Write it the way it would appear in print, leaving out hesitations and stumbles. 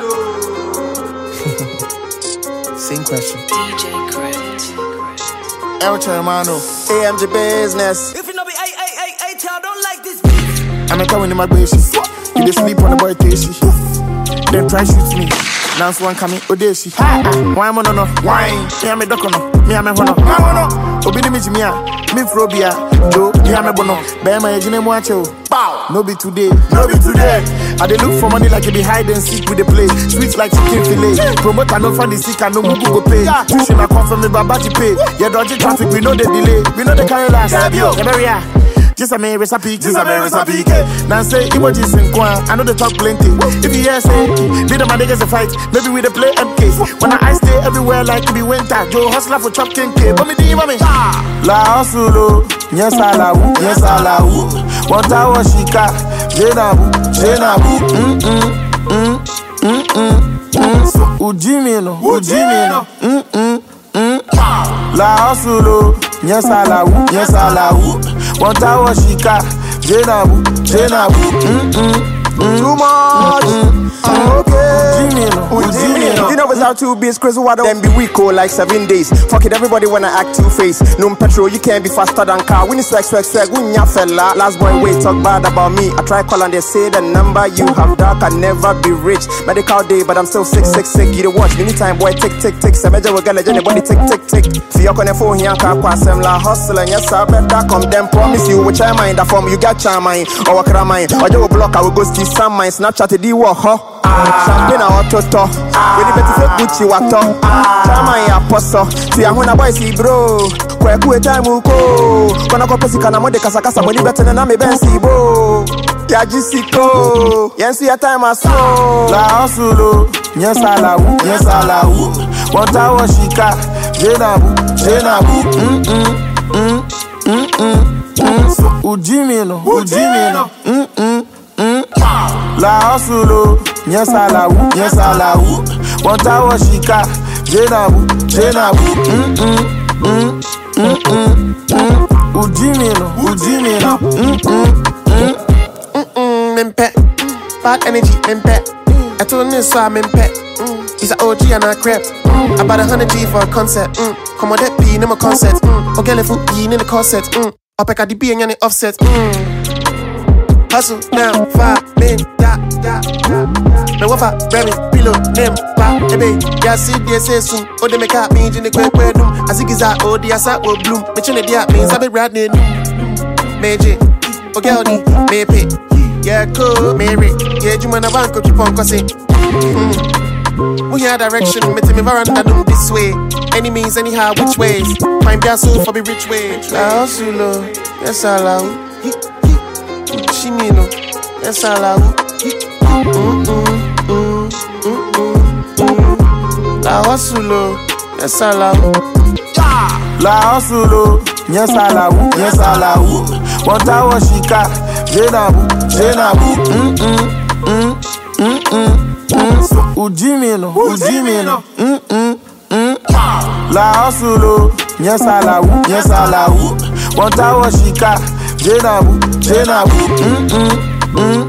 Same question. DJ Crit. El Hermano. AMG business. If you know me, I don't like this beat. I'm a coming in my baby. You just sleep on the boy Casey. Then try shoot me. Now one coming Odeshi. Why am I no? Why? Me am a docono. Me am a hono. Obidi me Jimia. Me Frobia. Joe. Me am a bono. Bema Ejine Mwacho. Bow. No be today. No be today. I dey look for money like it be hide and seek with the play. Sweet like chicken fillet. Promoter no find the sick and no mugu go pay. Tuition I come from me babati pay. Yeah, dodgy traffic we know the delay. We know the carry last. Yeah, just a mere recipe, Now say emojis in Kwan, I know they talk plenty. If you hear say, be the man niggas a fight, maybe we dey play MK. When I stay everywhere like it be winter, Joe hustler for chop king K. But me di mami, La Hasulo, yes alawu, Wanta washika, Jenabu, Ujimino, La Hasulo, yes alawu, Wanta washika, Jenabu, Too much. Okay. You know without 2 beats, Chris Waddle. Then be weak like 7 days. Fuck it, everybody wanna act two-faced. No petrol, you can't be faster than car. When it's swag, when ya fella. Last boy, wait, talk bad about me. I try call and they say the number you have dark can never be rich. Medical day, but I'm still sick. You the watch, anytime boy, tick. Semeja will get anybody tick. Feel on the phone here, can't pass them la hustle and yes, I better come. Then promise you, which I mind that form you got charm mine. Or what can I mind? Or you will block, I will go see some mine. Snapchat the war, champagne a autoto. When you better fake Gucci wato. Chama ya poso. See I wanna boy see bro. Kwe kuwe time uko. Kona ko pesi kana mode kasa modi better na me bensi bo. Ya jisiko. Yensi ya time aso. La Hasulo, yes alawu, Wanta washika, Jenabu, Ujimino, La Hasulo, yes alawu, Wanta washika, Jenabu, Ujimino, Mimpe, bad energy, mimpe. I told him so I'm impet. He's an OG and I crep. About 100 G for a concert. Come on, that P in my concert. Okay, let's put P in the concert. Up at the B and the offset. Hustle now, 5 men, da. Me wafa, Remy, pillow, name, pa, ebe. Ya see, they say soon. Oh, they make up me in the quick doom. As it is that, oh, the asa will bloom. Me chin the dia means I be riding. Meji, okay, Odi, me pay. Yeah, cool, Mary. Yeah, you wanna bank up, keep on cussing. We hear direction, me tell me veranda do this way. Any means, anyhow, which ways? Find their soul for the rich way. La Hasulo, yes alawu. Chimino, yes alawu. La Hasulo, yes alawu. La Hasulo, yes alawu, Wanta washika, Jenabu, Ujimino, La Hasulo, yes alawu, Wanta washika, Jenabu,